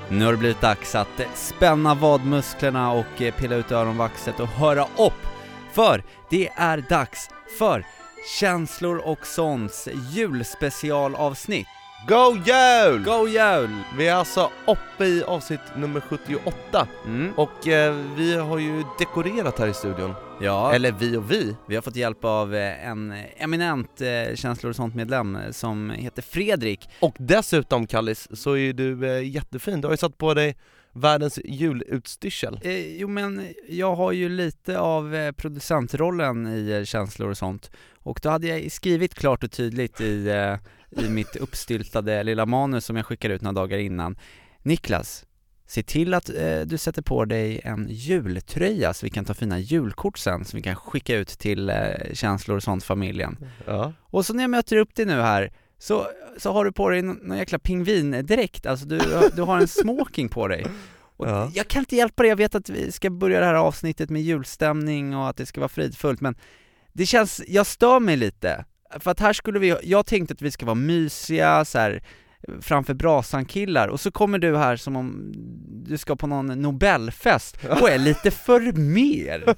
Nu har det blivit dags att spänna vadmusklerna och pilla ut öronvaxet och höra upp. För det är dags för Känslor och sånts julspecialavsnitt. Go jul! Go jul! Vi är alltså uppe i avsnitt nummer 78. Och vi har ju dekorerat här i studion. Ja. Eller vi har fått hjälp av en eminent Känslor och sånt-medlem som heter Fredrik. Och dessutom, Kallis, så är du jättefin. Du har ju satt på dig världens julutstyrsel. Jo, men jag har ju lite av producentrollen i Känslor och sånt. Och då hade jag skrivit klart och tydligt i mitt uppstyltade lilla manus som jag skickar ut några dagar innan. Niklas, se till att du sätter på dig en jultröja så vi kan ta fina julkort sen, så vi kan skicka ut till Känslor och sånt-familjen. Ja. Och så när jag möter upp dig nu här så har du på dig någon jäkla pingvin direkt. Alltså du har en smoking på dig. Och ja. Jag kan inte hjälpa dig, jag vet att vi ska börja det här avsnittet med julstämning och att det ska vara fridfullt, men det känns, jag stör mig lite. För att här skulle jag tänkte att vi ska vara mysiga så här, framför brasan killar, och så kommer du här som om du ska på någon Nobelfest och är lite för mer.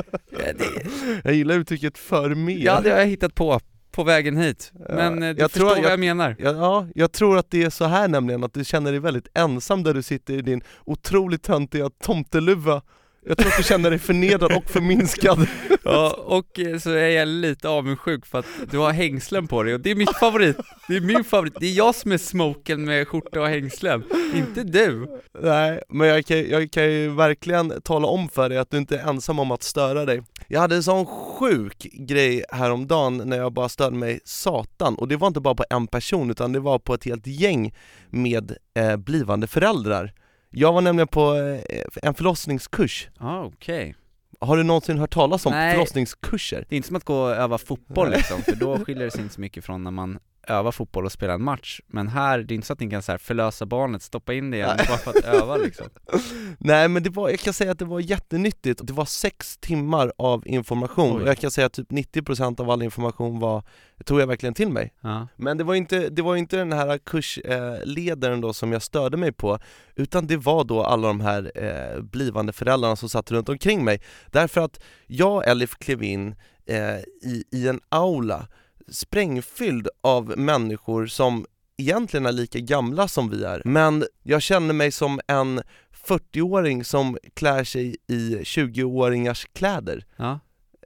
Jag gillar uttrycket för mer. Ja, det har jag hittat på vägen hit. Men du förstår vad jag menar. Ja, jag tror att det är så här nämligen, att du känner dig väldigt ensam där du sitter i din otroligt töntiga tomteluva. Jag tror att du känner dig förnedrad och förminskad. Ja, och så är jag lite avundsjuk för att du har hängslen på dig. Och det är mitt favorit. Det är min favorit. Det är jag som är smoken med skjorta och hängslen, inte du. Nej, men jag kan ju verkligen tala om för dig att du inte är ensam om att störa dig. Jag hade en sån sjuk grej häromdagen när jag bara störde mig satan. Och det var inte bara på en person, utan det var på ett helt gäng med blivande föräldrar. Jag var nämligen på en förlossningskurs. Okej. Har du någonsin hört talas om förlossningskurser? Det är inte som att gå och öva fotboll liksom, för då skiljer det sig inte så mycket från när man övar fotboll och spelar en match. Men här, det är inte så att ni kan så här förlösa barnet, stoppa in det igen bara för att öva liksom. Nej, men jag kan säga att det var jättenyttigt. Det var 6 timmar av information. Oj. Och jag kan säga att typ 90% av all information tog jag verkligen till mig. Ja. Men det var inte den här kursledaren då som jag störde mig på, utan det var då alla de här blivande föräldrarna som satt runt omkring mig. Därför att jag, Elif, klev in i en aula sprängfylld av människor som egentligen är lika gamla som vi är. Men jag känner mig som en 40-åring som klär sig i 20-åringars kläder. Ja.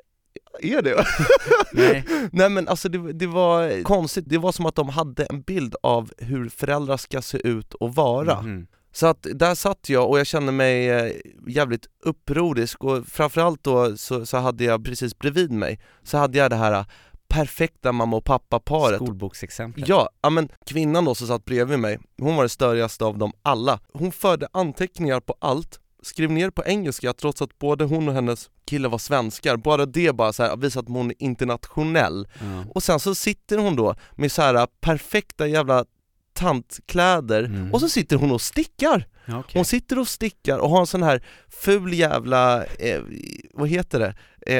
Är det? Nej. Nej, men alltså det var konstigt. Det var som att de hade en bild av hur föräldrar ska se ut och vara. Mm. Så att där satt jag och jag kände mig jävligt upprorisk. Och framförallt då så hade jag precis bredvid mig, så hade jag det här perfekta mamma- och pappa-paret. Skolboksexempel. Ja, men kvinnan då som satt bredvid mig, hon var det störigaste av dem alla. Hon förde anteckningar på allt, skrev ner på engelska trots att både hon och hennes kille var svenskar. Bara det bara så här visar att hon är internationell. Ja. Och sen så sitter hon då med så här perfekta jävla tantkläder och så sitter hon och stickar. Okay. Hon sitter och stickar och har en sån här ful jävla vad heter det?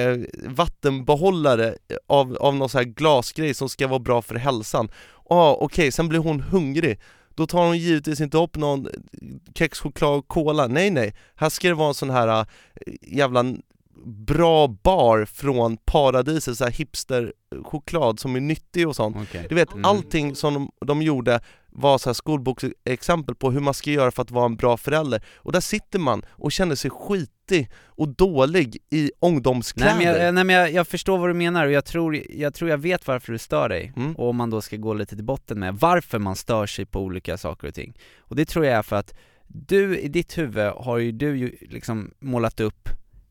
Vattenbehållare av någon sån här glasgrej som ska vara bra för hälsan. Okej, sen blir hon hungrig. Då tar hon givetvis inte upp någon kex, choklad och cola. Nej. Här ska det vara en sån här jävla bra bar från paradiset, så här hipster choklad som är nyttig och sånt. Okay. Du vet, allting som de gjorde var så här skolboksexempel på hur man ska göra för att vara en bra förälder. Och där sitter man och känner sig skitig och dålig i ungdomskläder. Nej, men jag förstår vad du menar, och jag tror jag vet varför du stör dig. Och om man då ska gå lite till botten med varför man stör sig på olika saker och ting. Och det tror jag är för att du i ditt huvud har ju liksom målat upp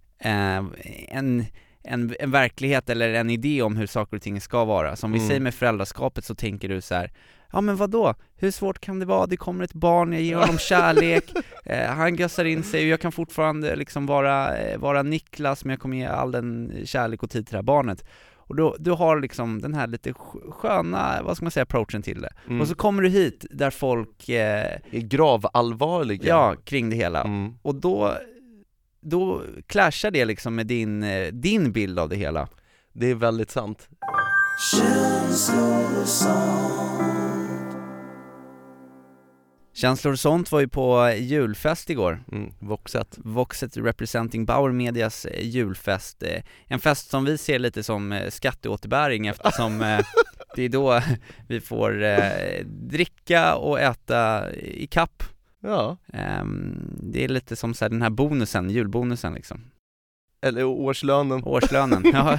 en verklighet eller en idé om hur saker och ting ska vara. Som vi säger med föräldraskapet, så tänker du så här: ja, men vadå? Hur svårt kan det vara? Det kommer ett barn, jag ger honom kärlek, han gössar in sig och jag kan fortfarande liksom vara Niklas, men jag kommer ge all den kärlek och tid till det här barnet. Och du har liksom den här lite sköna, vad ska man säga, approachen till det. Och så kommer du hit där folk är gravallvarliga. Ja, kring det hela. Och då clashar det liksom med din bild av det hela. Det är väldigt sant. Känslor och sånt var ju på julfest igår. Voxet representing Bauer Medias julfest. En fest som vi ser lite som skatteåterbäring eftersom det är då vi får dricka och äta i kapp. Ja. Det är lite som så här, den här bonusen, julbonusen liksom. Eller årslönen. Ja.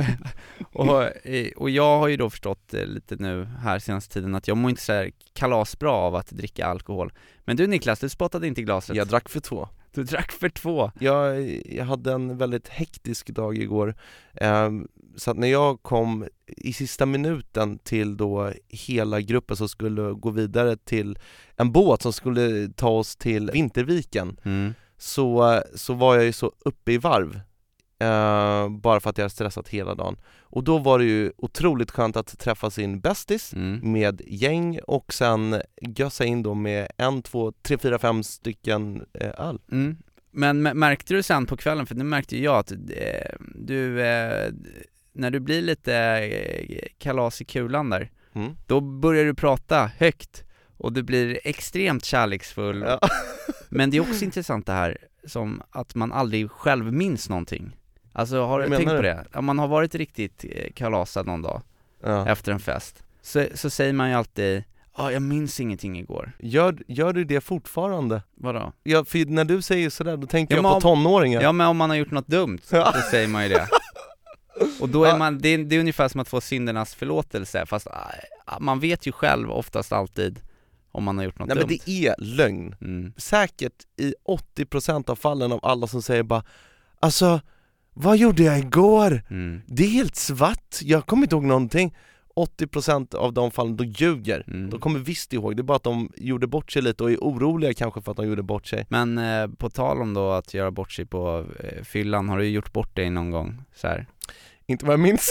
och jag har ju då förstått lite nu här senaste tiden att jag mår inte så här kalasbra av att dricka alkohol. Men du Niklas, du spottade inte i glaset. Jag drack för 2. Du drack för 2. Jag hade en väldigt hektisk dag igår. Så att när jag kom i sista minuten till då hela gruppen som skulle gå vidare till en båt som skulle ta oss till Vinterviken, så var jag ju så uppe i varv. Bara för att jag hade stressat hela dagen. Och då var det ju otroligt skönt att träffa sin bästis med gäng och sen gössa in då med 1, 2, 3, 4, 5 stycken öl. Men märkte du sen på kvällen, för nu märkte jag att du när du blir lite kalas i kulan där, då börjar du prata högt och du blir extremt kärleksfull. Ja. Men det är också intressant det här som att man aldrig själv minns någonting. Alltså har du tänkt på det? Om man har varit riktigt kalasad någon dag efter en fest, så säger man ju alltid jag minns ingenting igår. Gör du det fortfarande? Vadå? Ja, för när du säger sådär, då tänker jag på tonåringar. Ja, men om man har gjort något dumt, så säger man ju det. Och då är man, det är ungefär som att få syndernas förlåtelse. Fast man vet ju själv oftast alltid om man har gjort något dumt. Men det är lögn. Säkert i 80% av fallen av alla som säger bara, alltså, vad gjorde jag igår? Det är helt svart, jag kommer inte ihåg någonting. 80% av de fallen, då ljuger. De kommer visst ihåg, det är bara att de gjorde bort sig lite och är oroliga kanske för att de gjorde bort sig. Men på tal om då att göra bort sig på fyllan, har du gjort bort dig någon gång? Så här? Inte vad jag minns.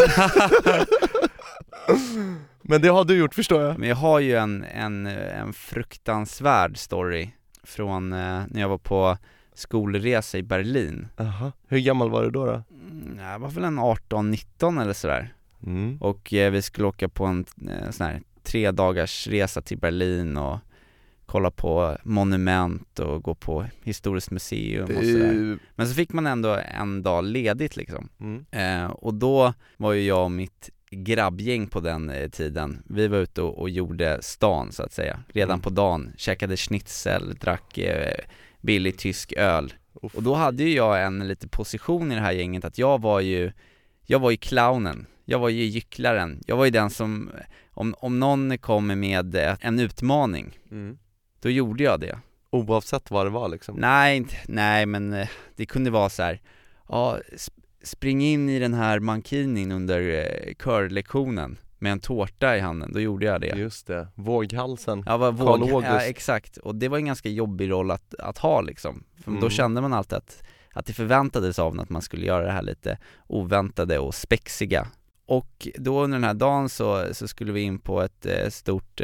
Men det har du gjort, förstår jag. Men jag har ju en fruktansvärd story från när jag var på skolresa i Berlin. Hur gammal var du då? Jag var väl en 18-19 eller sådär. Och vi skulle åka på en sån här 3 dagars resa till Berlin och kolla på monument och gå på historiskt museum och sådär. Men så fick man ändå en dag ledigt liksom. Och då var ju jag och mitt grabbgäng på den tiden, vi var ute och gjorde stan så att säga. Redan på dagen, käkade schnitzel, drack billig tysk öl. Och då hade ju jag en lite position i det här gänget att jag var ju clownen. Jag var ju gycklaren. Jag var ju den som, om någon kom med en utmaning, då gjorde jag det. Oavsett vad det var liksom? Nej, men det kunde vara så här. Ja, spring in i den här mankinin under körlektionen med en tårta i handen, då gjorde jag det. Just det, våghalsen. Ja, exakt. Och det var en ganska jobbig roll att ha liksom. För då kände man alltid att det förväntades av att man skulle göra det här lite oväntade och spexiga. Och då under den här dagen så skulle vi in på ett stort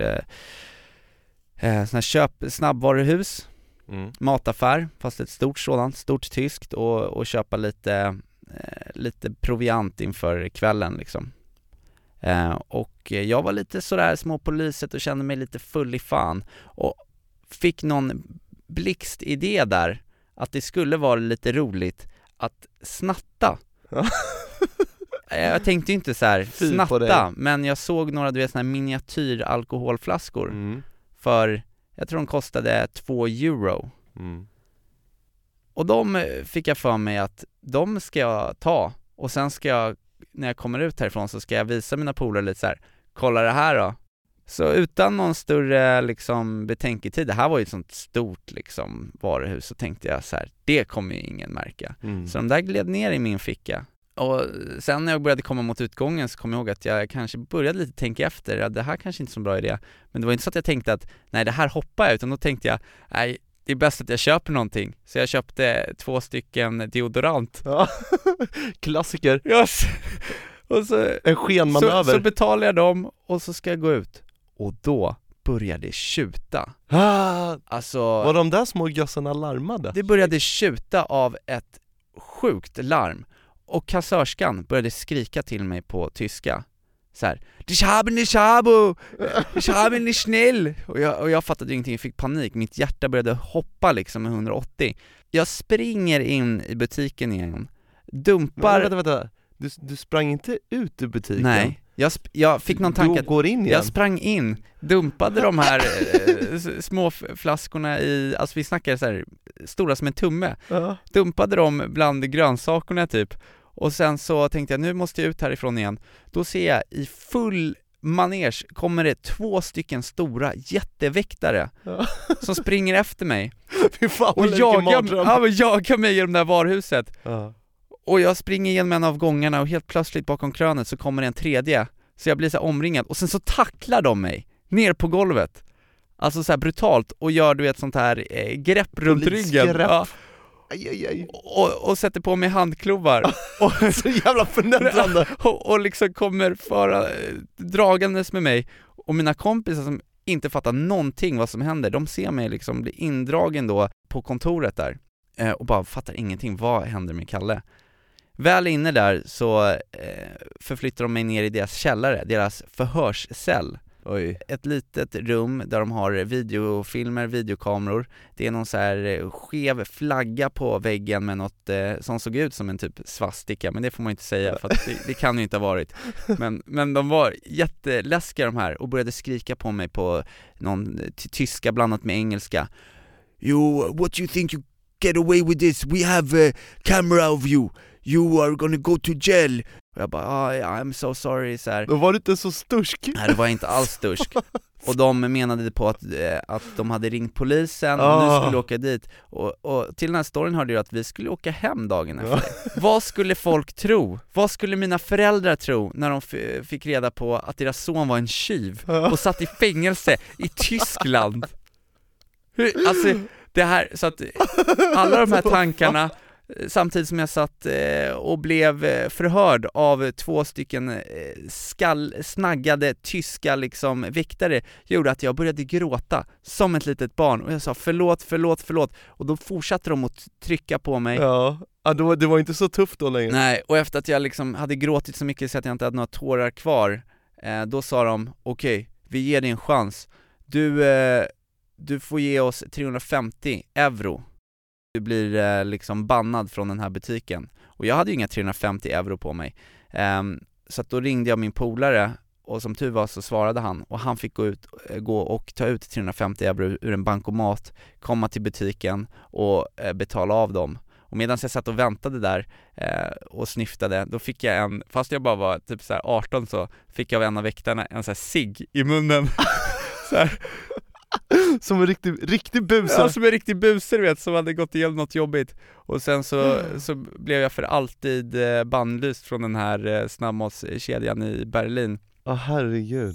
sån här snabbvaruhus, mataffär, fast ett stort sådant, stort tyskt, och köpa lite proviant inför kvällen liksom. Och jag var lite sådär små på lyset och kände mig lite full i fan och fick någon blixtidé där att det skulle vara lite roligt att snatta. Jag tänkte ju inte så här snatta, men jag såg några, du vet, såna här miniatyr alkoholflaskor för, jag tror de kostade 2 euro. Och de fick jag för mig att de ska jag ta, och sen ska jag, när jag kommer ut härifrån, så ska jag visa mina polare lite så här: kolla det här då. Så utan någon större liksom betänketid, det här var ju ett sånt stort liksom varuhus, så tänkte jag så här: det kommer ju ingen märka. Så de där gled ner i min ficka. Och sen när jag började komma mot utgången så kom jag ihåg att jag kanske började lite tänka efter, att det här kanske inte är så bra idé. Men det var inte så att jag tänkte att nej, det här hoppar jag, utan då tänkte jag, nej, det är bäst att jag köper någonting. Så jag köpte 2 stycken deodorant. Ja. Klassiker. Yes. Och så, en skenmanöver. Så betalar jag dem och så ska jag gå ut. Och då började tjuta. Alltså, var de där små gössarna larmade? Det började tjuta av ett sjukt larm. Och kassörskan började skrika till mig på tyska. så här, ich habe nicht schnell. Och jag fattade ingenting, jag fick panik. Mitt hjärta började hoppa liksom med 180. Jag springer in i butiken igen. Dumpar... Vänta. Du sprang inte ut ur butiken? Nej, jag fick någon tanke. Du går in igen. Jag sprang in, dumpade de här små flaskorna i, alltså vi snackar så här stora som en tumme. Dumpade dem bland grönsakerna typ. Och sen så tänkte jag, nu måste jag ut härifrån igen. Då ser jag i full manege kommer det 2 stycken stora jätteväktare som springer efter mig. Och jagar mig i det där varuhuset. Och jag springer igenom en av gångarna och helt plötsligt bakom krönet så kommer det en tredje. Så jag blir så här omringad och sen så tacklar de mig ner på golvet. Alltså så här brutalt och gör du ett sånt här grepp runt ryggen. Ja. Aj. Och sätter på mig handklovar. Och så jävla förnedrande. och liksom kommer dragandes med mig. Och mina kompisar som inte fattar någonting vad som händer, de ser mig liksom bli indragen då på kontoret där. Och bara fattar ingenting, vad händer med Kalle? Väl inne där så förflyttar de mig ner i deras källare, deras förhörscell. Oj. Ett litet rum där de har videofilmer, videokameror. Det är någon så här skev flagga på väggen med något som såg ut som en typ svastika, men det får man inte säga för att det kan ju inte ha varit. Men de var jätteläskiga de här och började skrika på mig på någon tyska blandat med engelska. What you think you get away with this? We have a camera of you. You are gonna go to jail. Och jag bara, I'm so sorry så här. Då var det inte så stursk. Nej, det var inte alls stursk. Och de menade på att de hade ringt polisen och nu skulle åka dit. Och till den här storyn hörde jag att vi skulle åka hem dagen efter. Vad skulle folk tro? Vad skulle mina föräldrar tro när de fick reda på att deras son var en tjuv och satt i fängelse i Tyskland? Alltså, det här, så att alla de här tankarna, samtidigt som jag satt och blev förhörd av 2 stycken snaggade tyska liksom väktare, gjorde att jag började gråta som ett litet barn. Och jag sa förlåt. Och då fortsatte de att trycka på mig. Ja, det var inte så tufft då längre. Nej, och efter att jag liksom hade gråtit så mycket så att jag inte hade några tårar kvar, då sa de, okej, vi ger dig en chans. Du får ge oss 350 euro. Du blir liksom bannad från den här butiken. Och jag hade ju inga 350 euro på mig. Så att då ringde jag min polare och som tur var så svarade han. Och han fick gå och ta ut 350 euro ur en bankomat, komma till butiken och betala av dem. Och medan jag satt och väntade där och sniftade, då fick jag fast jag bara var typ så här 18 så fick jag av en av väktarna en så här cigg i munnen. Så här. Som en riktig busare. Ja, som en riktig busare, vet, som hade gått igenom något jobbigt. Och sen så blev jag för alltid bannlyst från den här snabbmatskedjan i Berlin. Herregud.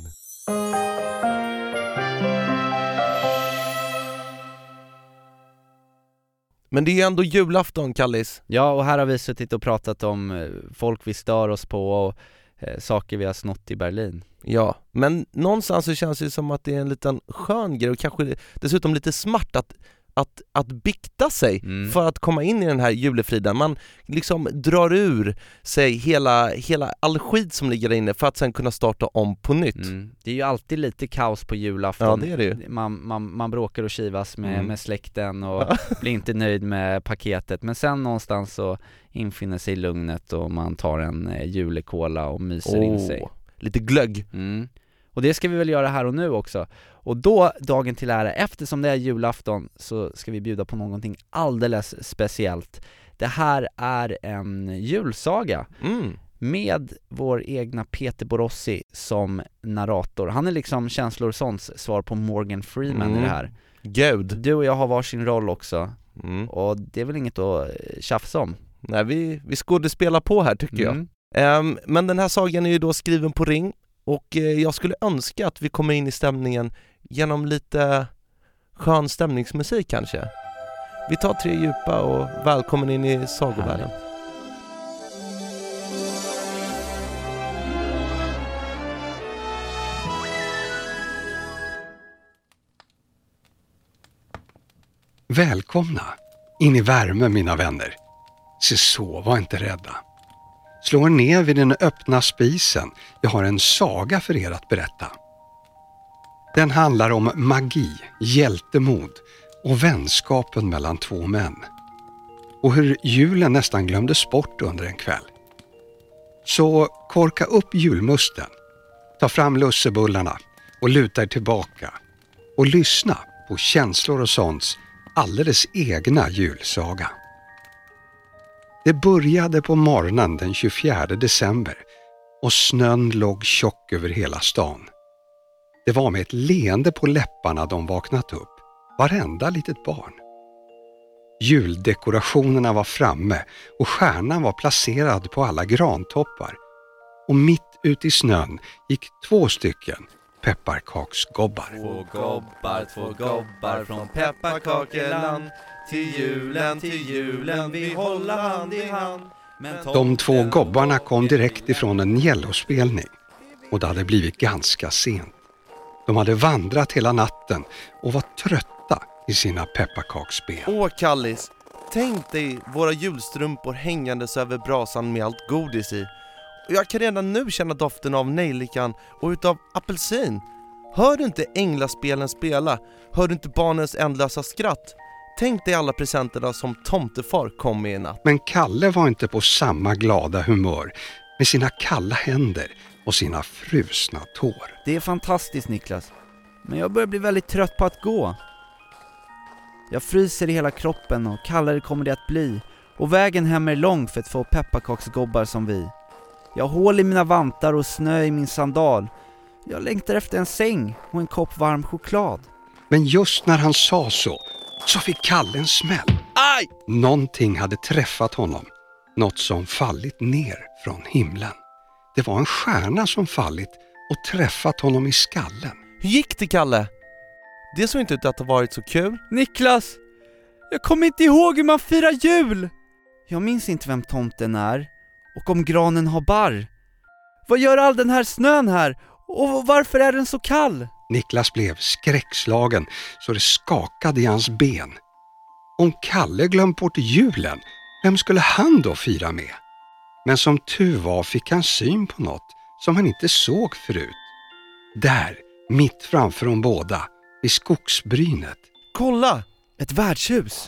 Men det är ju ändå julafton, Kallis. Ja, och här har vi suttit och pratat om folk vi stör oss på och saker vi har snott i Berlin. Ja, men någonstans så känns det som att det är en liten skön grej och kanske dessutom lite smart att bikta sig för att komma in i den här julefriden. Man liksom drar ur sig hela all skit som ligger där inne för att sen kunna starta om på nytt. Det är ju alltid lite kaos på julafton. Ja, det är det ju. Man bråkar och kivas med släkten och blir inte nöjd med paketet. Men sen någonstans så infinner sig lugnet och man tar en julekola och myser in sig. Lite glögg. Och det ska vi väl göra här och nu också. Och då, dagen till ära, eftersom det är julafton, så ska vi bjuda på någonting alldeles speciellt. Det här är en julsaga med vår egna Peter Borossi som narrator. Han är liksom Känslor och sånt svar på Morgan Freeman i det här. Gud. Du och jag har varsin roll också. Och det är väl inget att tjafsa om. Nej, vi skådespelar på här tycker jag. Men den här sagan är ju då skriven på ring. Och jag skulle önska att vi kommer in i stämningen genom lite skön stämningsmusik kanske. Vi tar 3 djupa och välkommen in i sagovärlden. Välkomna in i värme, mina vänner. Så var inte rädda. Slå er ner vid den öppna spisen. Jag har en saga för er att berätta. Den handlar om magi, hjältemod och vänskapen mellan två män. Och hur julen nästan glömdes bort under en kväll. Så korka upp julmusten, ta fram lussebullarna och luta er tillbaka. Och lyssna på Känslor och sånts alldeles egna julsaga. Det började på morgonen den 24 december och snön låg tjock över hela stan. Det var med ett leende på läpparna de vaknat upp, varenda litet barn. Juldekorationerna var framme och stjärnan var placerad på alla grantoppar. Och mitt ut i snön gick 2 stycken pepparkaksgobbar. Två gobbar från pepparkakeland. Till julen vi håller hand i hand. De 2 gobbarna kom direkt ifrån en Jello-spelning och det hade blivit ganska sent. De hade vandrat hela natten och var trötta i sina pepparkaksben. Åh Kallis, tänk dig våra julstrumpor hängandes över brasan med allt godis i. Och jag kan redan nu känna doften av nejlikan och utav apelsin. Hör du inte änglaspelen spela? Hör du inte barnens ändlösa skratt? Tänk dig alla presenterna som tomtefar kom med i natt. Men Kalle var inte på samma glada humör med sina kalla händer och sina frusna tår. Det är fantastiskt, Niklas. Men jag börjar bli väldigt trött på att gå. Jag fryser i hela kroppen och kallare kommer det att bli. Och vägen hem är lång för att få pepparkaksgobbar som vi. Jag har hål i mina vantar och snö i min sandal. Jag längtar efter en säng och en kopp varm choklad. Men just när han sa så fick Kalle en smäll. Aj! Någonting hade träffat honom. Något som fallit ner från himlen. Det var en stjärna som fallit och träffat honom i skallen. Hur gick det, Kalle? Det såg inte ut att ha varit så kul. Niklas! Jag kommer inte ihåg hur man firar jul! Jag minns inte vem tomten är och om granen har barr. Vad gör all den här snön här? Och varför är den så kall? Niklas blev skräckslagen så det skakade i hans ben. Om Kalle glömt bort julen, vem skulle han då fira med? Men som tur var fick han syn på något som han inte såg förut. Där, mitt framför dem båda, i skogsbrynet. Kolla! Ett värdshus.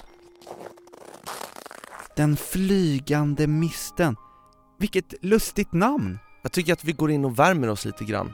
Den flygande misten. Vilket lustigt namn. Jag tycker att vi går in och värmer oss lite grann.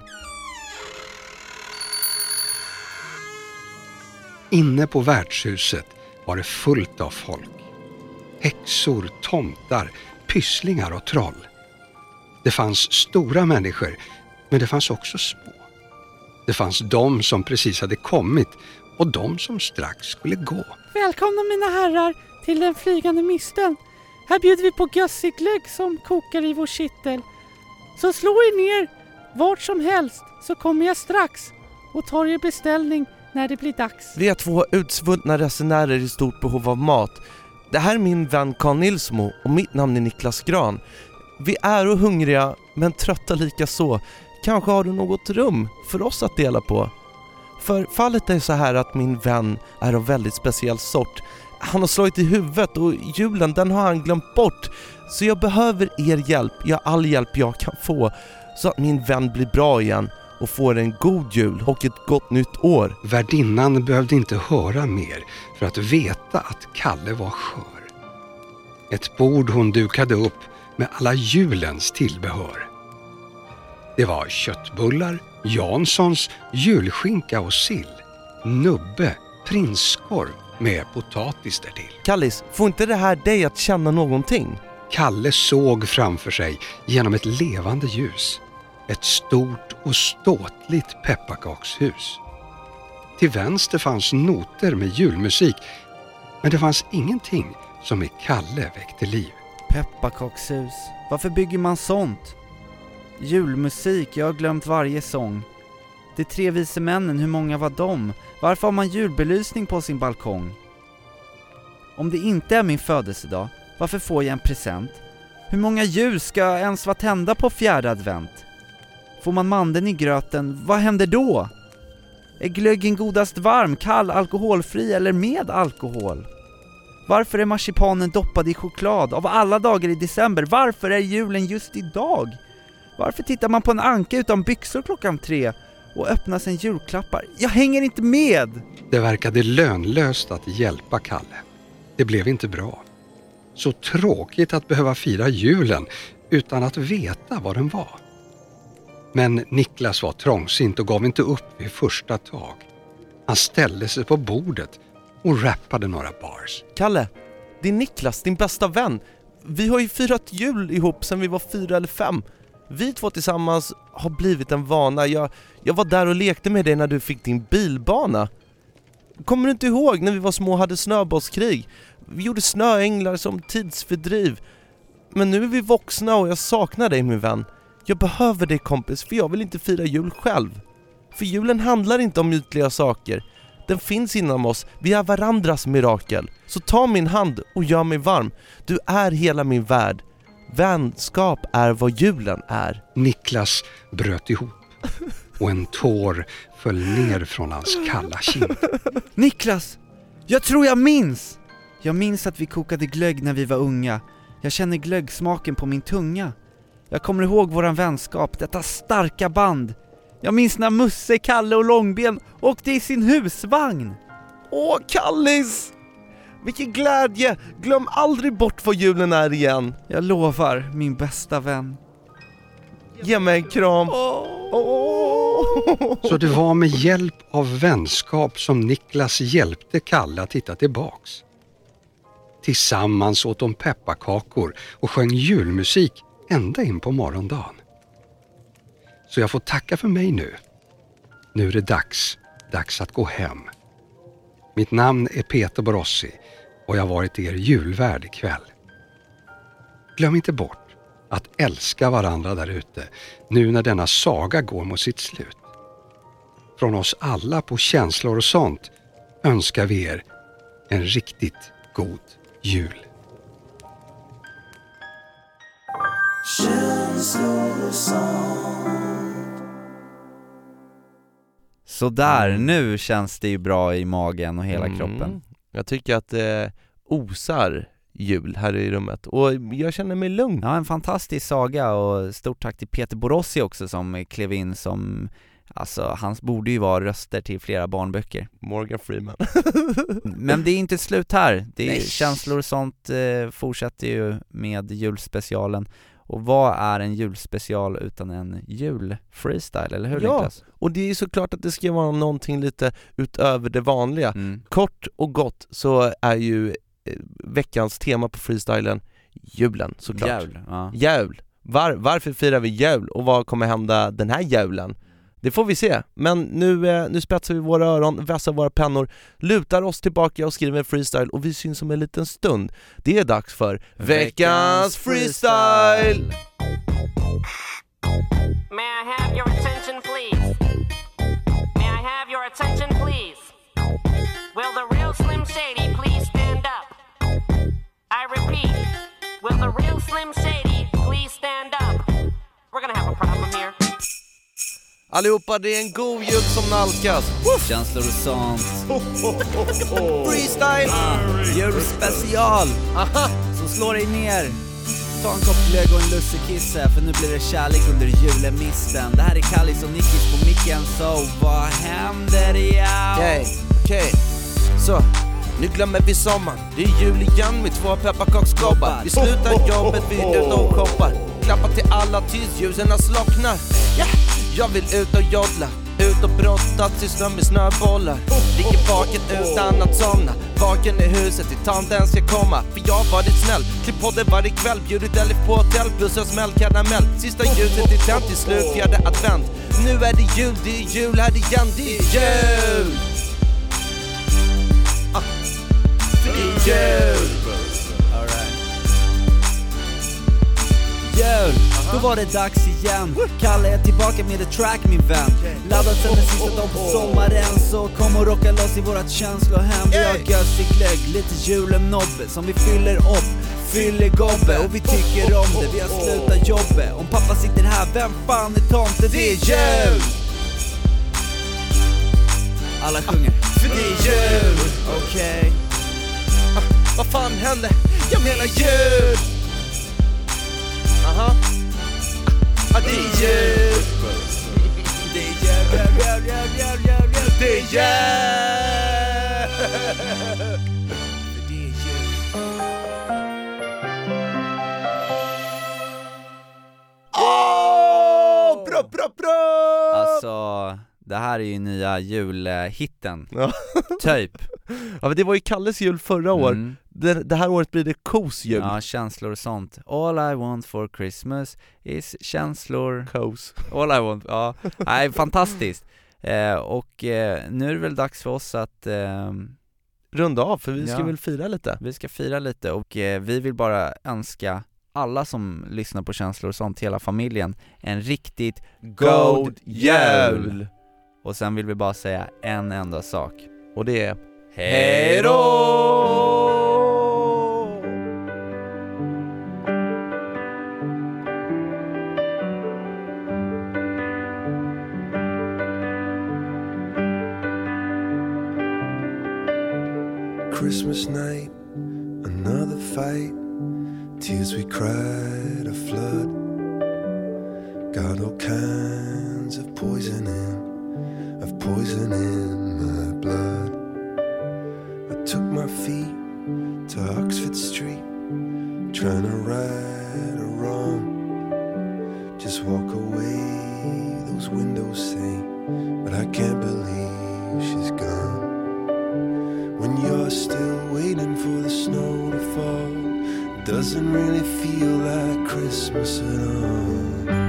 Inne på värdshuset var det fullt av folk. Häxor, tomtar, pysslingar och troll. Det fanns stora människor, men det fanns också små. Det fanns de som precis hade kommit och de som strax skulle gå. Välkomna mina herrar till den flygande misten. Här bjuder vi på gössig glögg som kokar i vår kittel. Så slå er ner vart som helst så kommer jag strax och tar er beställning när det blir dags. Vi är 2 utsvullna resenärer i stort behov av mat. Det här är min vän Carl Nilsmo och mitt namn är Niklas Gran. Vi är och hungriga men trötta lika så. Kanske har du något rum för oss att dela på. För fallet är så här att min vän är av väldigt speciell sort. Han har slagit i huvudet och julen den har han glömt bort. Så jag behöver er hjälp, all hjälp jag kan få. Så att min vän blir bra igen och får en god jul och ett gott nytt år. Värdinnan behövde inte höra mer för att veta att Kalle var skör. Ett bord hon dukade upp med alla julens tillbehör. Det var köttbullar, Janssons, julskinka och sill, nubbe, prinskorv med potatis därtill. Kallis, får inte det här dig att känna någonting? Kalle såg framför sig genom ett levande ljus. Ett stort och ståtligt pepparkakshus. Till vänster fanns noter med julmusik, men det fanns ingenting som i Kalle väckte liv. Pepparkakshus. Varför bygger man sånt? Julmusik, jag har glömt varje sång. De 3 vise männen, hur många var de? Varför har man julbelysning på sin balkong? Om det inte är min födelsedag, varför får jag en present? Hur många ljus ska ens vara tända på 4:e advent? Får man mandeln i gröten, vad händer då? Är glöggen godast varm, kall, alkoholfri eller med alkohol? Varför är marsipanen doppad i choklad? Av alla dagar i december, varför är julen just idag? Varför tittar man på en anka utan byxor 3:00 och öppnar sen julklappar? Jag hänger inte med! Det verkade lönlöst att hjälpa Kalle. Det blev inte bra. Så tråkigt att behöva fira julen utan att veta vad den var. Men Niklas var trångsint och gav inte upp vid första tag. Han ställde sig på bordet och rappade några bars. Kalle, det är Niklas, din bästa vän. Vi har ju firat jul ihop sedan vi var 4 eller 5. Vi 2 tillsammans har blivit en vana. Jag var där och lekte med dig när du fick din bilbana. Kommer du inte ihåg när vi var små och hade snöbollskrig? Vi gjorde snöänglar som tidsfördriv. Men nu är vi vuxna och jag saknar dig, min vän. Jag behöver dig, kompis, för jag vill inte fira jul själv. För julen handlar inte om ytliga saker. Den finns inom oss, vi är varandras mirakel. Så ta min hand och gör mig varm. Du är hela min värld. Vänskap är vad julen är. Niklas bröt ihop och en tår föll ner från hans kalla kind. Niklas, jag tror jag minns! Jag minns att vi kokade glögg när vi var unga. Jag känner glöggsmaken på min tunga. Jag kommer ihåg våran vänskap, detta starka band. Jag minns när Musse, Kalle och Långben åkte i sin husvagn. Åh, Kallis! Vilken glädje! Glöm aldrig bort vad julen är igen. Jag lovar, min bästa vän. Ge mig en kram. Så det var med hjälp av vänskap som Niklas hjälpte Kalle att hitta tillbaks. Tillsammans åt de pepparkakor och sjöng julmusik ända in på morgondagen. Så jag får tacka för mig nu. Nu är det dags att gå hem. Mitt namn är Peter Borossi och jag har varit er julvärd ikväll. Glöm inte bort att älska varandra där ute nu när denna saga går mot sitt slut. Från oss alla på Känslor och sånt önskar vi er en riktigt god jul. Så där, nu känns det ju bra i magen och hela kroppen. Jag tycker att det osar jul här i rummet och jag känner mig lugn. Ja, en fantastisk saga och stort tack till Peter Borossi också som klev in som, alltså han borde ju vara röster till flera barnböcker. Morgan Freeman. Men det är inte slut här. Det är känslor och sånt fortsätter ju med julspecialen. Och vad är en julspecial utan en julfreestyle, eller hur Niklas? Och det är såklart att det ska vara någonting lite utöver det vanliga. Kort och gott så är ju veckans tema på freestylen julen, såklart. Jul. Varför firar vi jul och vad kommer hända den här julen? Det får vi se. Men nu spetsar vi våra öron, vässar våra pennor, lutar oss tillbaka och skriver en freestyle och vi syns om en liten stund. Det är dags för veckans freestyle! May I have your attention, please? May I have your attention, please? Will the real Slim Shady please stand up? I repeat, will the real Slim Shady please stand up? We're gonna have a problem here. Allihopa, det är en god jul som nalkas. Känslor och sånt. Freestyle! Julspecial! Så slå dig ner. Ta en kopp glögg och en lussekisse, för nu blir det kärlek under julemisten. Det här är Kallis och Nickis på micken, så vad händer Okej. Så, nu glömmer vi sommaren. Det är jul igen med 2 pepparkaksgobbar. Vi slutar jobbet, vi är ute och shoppar. Klappar till alla tills ljusen slocknar. Jag vill ut och joddla, ut och brottas i snö med snöbollar. Ligger vaken utan att somna, vaken i huset till tanten ska komma. För jag har varit snäll, klipp på det varje kväll. Bjudit Elif på hotell, plus en smäll karamell. Sista ljuset är tänt till slut, 4:e advent. Nu är det jul här igen, det är jul. Det är jul. Jul, då var det dags igen. Kalle är tillbaka med ett track, min vän. Laddat sen den sista dagen på sommaren, så kom och rocka loss i vårat känslohem. Vi har gössig glögg, lite julenobbe som vi fyller upp, fyller gobbe. Och vi tycker om det, vi har slutat jobbet. Om pappa sitter här, vem fan är tomte? Det är jul! Alla sjunger, för det är jul. Okej. Vad fan hände? Jag menar jul! Aha. Ja, det är jul! Det är jul! Det är jul! Åh! Bra! Alltså, det här är ju nya julhitten. Ja. Typ. Ja, men det var ju Kalles jul förra år. Det här året blir det Kos jul. Ja, känslor och sånt. All I want for Christmas is känslor. Kos. All I want, ja. Nej, fantastiskt. Och nu är det väl dags för oss att runda av, för vi ska väl fira lite. Vi ska fira lite och vi vill bara önska alla som lyssnar på känslor och sånt, hela familjen, en riktigt god jul! Och sen vill vi bara säga en enda sak. Och det är hej då! Christmas night, another fight, tears we cried a flood. Got all kinds of poison in my blood. I took my feet to Oxford Street, trying to right a wrong. Just walk away, those windows say, but I can't believe she's gone. When you're still waiting for the snow to fall, it doesn't really feel like Christmas at all.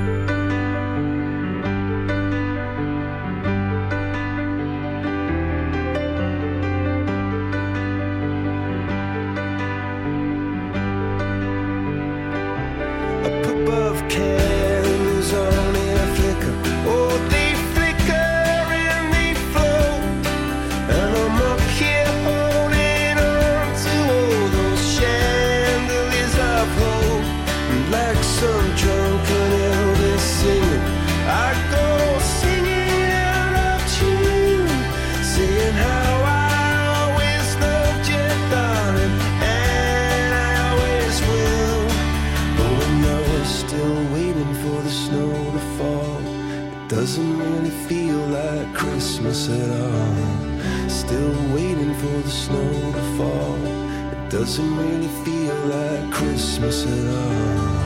Doesn't really feel like Christmas at all. Still waiting for the snow to fall. It doesn't really feel like Christmas at all.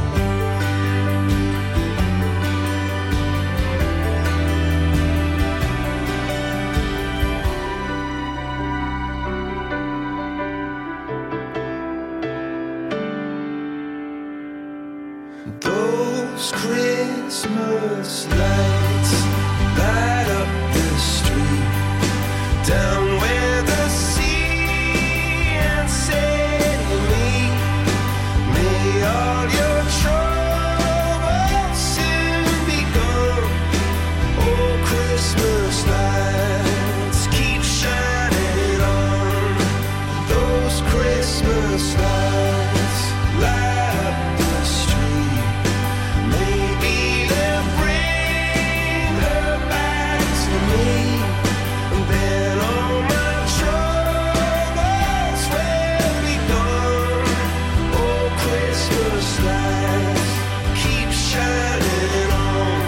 Those Christmas lights light up the street, down where the sea and say to me, may all your troubles soon be gone. Oh, Christmas lights keep shining on. Those Christmas lights light up the street. Maybe they'll bring her back to me, and then all my troubles will be gone. Oh, Christmas lights keep shining on.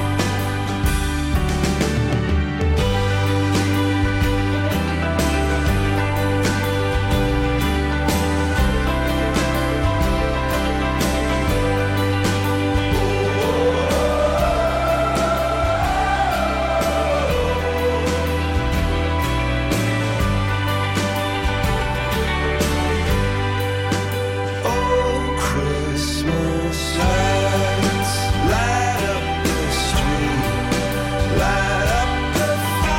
Oh, Christmas lights light up the street, light up the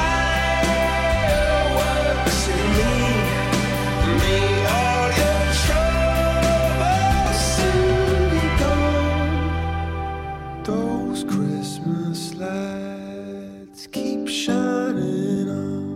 fireworks in me. May all your troubles soon be gone. Those Christmas lights keep shining on.